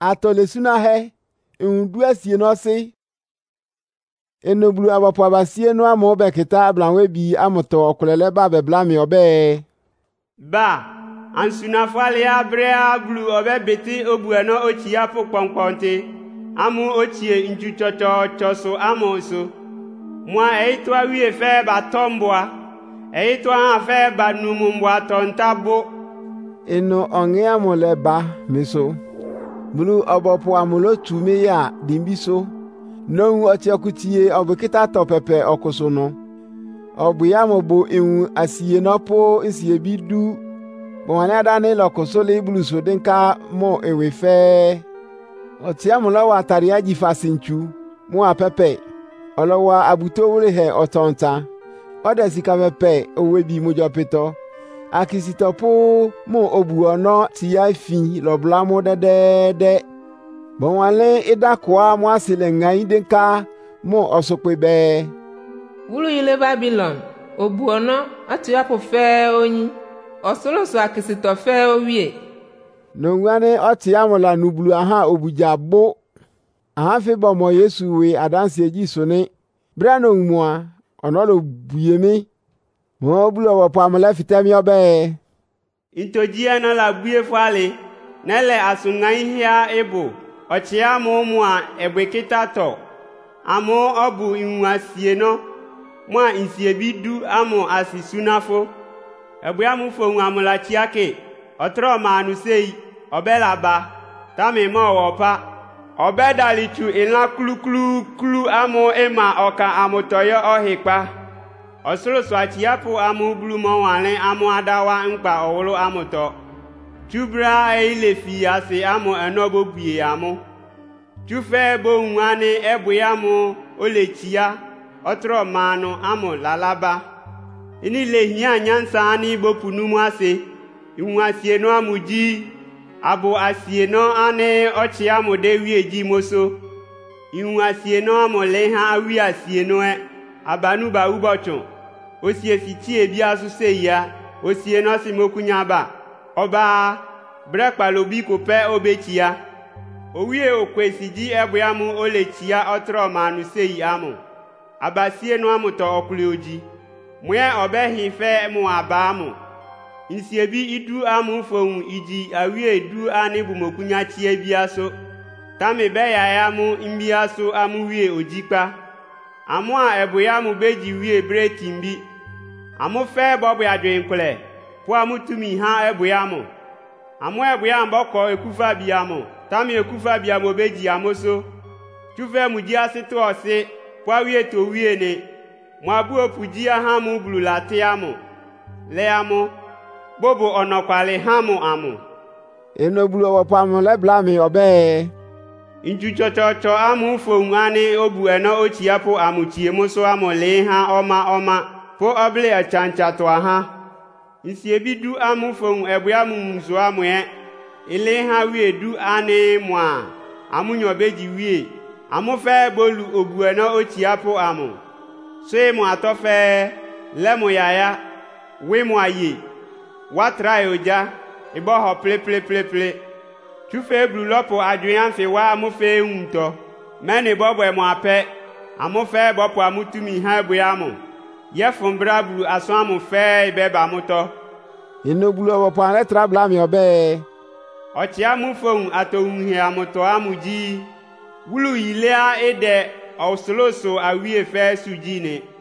atolesuna he endu asie no se enoblu abapo abasie no amo bekita ablanwe bi amoto okulele ba beblami obe ba ansuna fale abrea blu obe beti obueno ochia po kponkponte amu ochie njuchocho choso amoso moi eito awie fe ba tomboa eito an fe ba numumboa tontabo eno onge amole ba meso bulu obopo amulo tume ya dimbiso no ochekutie obukita topepe okoso no obuya mobo enwu asiye nopo isiye bidu bonwana dane lokoso le bulu so denka mo ewefe otiamulo wa taria jifasinchu mo apepe olowa abuto wure he otonta odesika pepe owebi mojopeto akisitopo mo obuono ti ya fi lobla mo dede bonwale idakwa mo asile ngai denka mo osopebe wulu ile Babylon obuono atu ya po fe onyi osoloso akisito fe owie nongwane oti amola nubulu aha obujabo aha fe bomo Yesu we adanse eji sone brano mua onolo buyemi mo bulo wo pamela fitami obe intojia na la bue fale nele asungai hia ebo ochia mo mua ebekita to amo obu inwasie no mua insie bidu amo asisunafo ebuamu fo nwamula chiake otro manu sei obelaba tami mo wopa obedalitu ina klu amo ema oka amotoyo ohikpa osoloso achiapu amu blu mo wale amu adawa nkpa owulu amuto tubra eilefi ase amu enobo bie amu tufe bo nwane ebuyamu olechia otro manu amu lalaba ini lehia nyansa ani bopunumu ase inwasie no amuji abu asie no ane ochi amu dewi eji moso inwasie no amu leha awi asie no abanu ba ubochun osie fiti ebi asuse ya osie no simokunyaba oba brekpalobi kope obechia owie okwesiji ebuamu olechia otro manu sei amu abasie no amu to okule oji mwe obehi fe mu abamu insiebi idu amu fohun iji awie du ani bumokunya tie biaso tami be ya mu imbiaso amu wie ojipa amu a eboyamu beji wie bretimbi amu fe bobo adwenkle po amu tumi ha eboyamu amu eboyam boko ekufa biamu tami ekufa biamu beji amoso tufe muji asito ose po awie to wie ne mwabu opuji ahamu blulate amu le amu bobo onokwale hamu amu enobulu wo pamela blami obe injuchocho amu fo ngane obu eno ochiapo amuchie muso amu le ha oma po oble achancha to aha insiebidu amu fo ebuamu muso amu ile ha wie du ane mwa amu nyobeji wie amu fe bolu obu eno ochiapo amu se mu atofe le mu yaya we mu aye watra oja ibo ho ple tufe blu lopo adwian fe wa amu fe hunto meni bobo e mu ape amu fe bopo amutumi ha ebuamu ye fumbra blu aso amu fe ibeba muto enobulu wo pan trabla mi obe ochi amu fon atohun he amuto amuji bulu ilea ede osoloso awie fe sujine